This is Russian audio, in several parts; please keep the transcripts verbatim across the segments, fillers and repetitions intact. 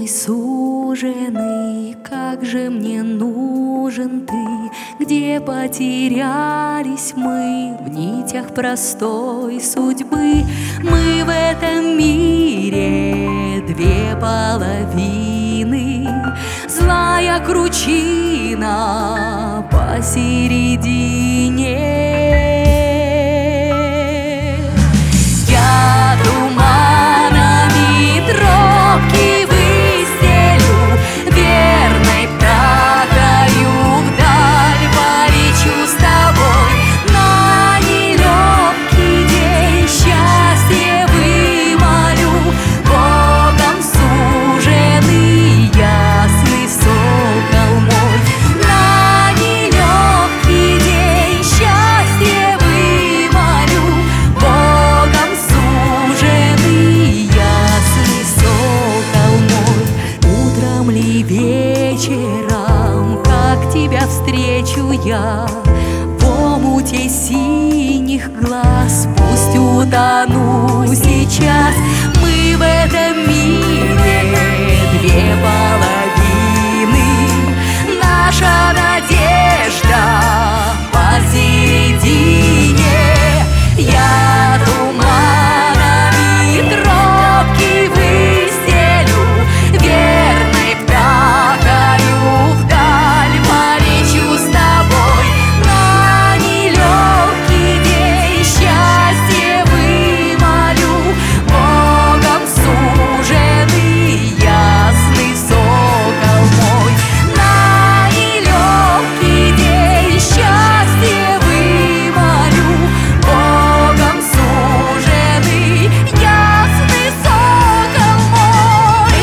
мой суженый, как же мне нужен ты, где потерялись мы в нитях простой судьбы. Мы в этом мире две половины, злая кручина посередине. Вечером, как тебя встречу я в омуте синих глаз, пусть утону сейчас. Мы в этом мире две половины, наша надежда посередине. Я туманами тропки выстелю, верной птахою вдаль полечу с тобой. На нелегкий день счастье вымолю, Богом суженый ясный сокол мой. На нелегкий день счастье вымолю, Богом суженый ясный сокол мой.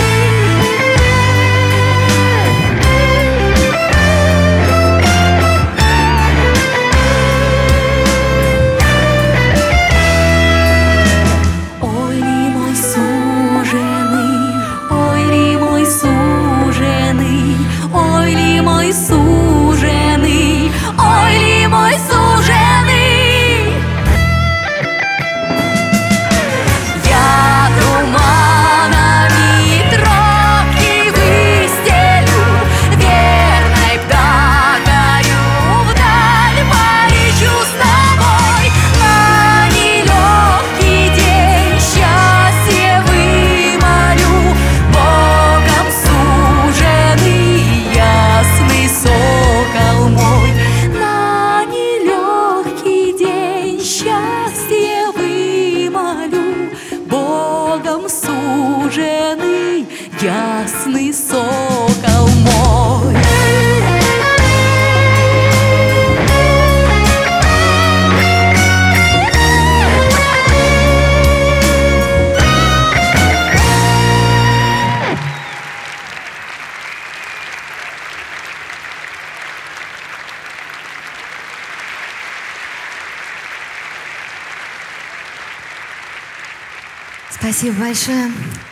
Ой ли мой суженый, ой ли мой суженый, ой ли мой суженый, ой ли мой суженый. Я туманами тропки выстелю, верной птахою вдаль полечу с тобой. На нелегкий день счастье вымолю, Богом суженый ясный сокол мой. На нелегкий день счастье вымолю, Богом суженый ясный сокол мой. Спасибо большое.